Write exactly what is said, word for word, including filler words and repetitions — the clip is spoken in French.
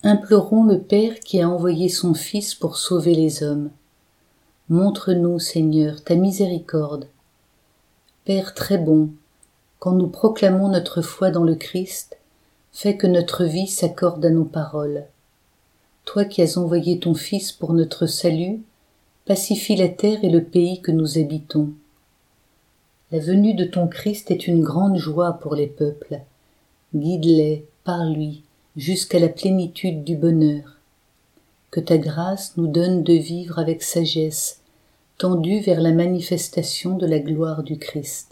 Implorons le Père qui a envoyé son Fils pour sauver les hommes. Montre-nous, Seigneur, ta miséricorde. Père très bon, quand nous proclamons notre foi dans le Christ, fais que notre vie s'accorde à nos paroles. Toi qui as envoyé ton Fils pour notre salut, pacifie la terre et le pays que nous habitons. La venue de ton Christ est une grande joie pour les peuples. Guide-les, par lui, jusqu'à la plénitude du bonheur. Que ta grâce nous donne de vivre avec sagesse, tendue vers la manifestation de la gloire du Christ.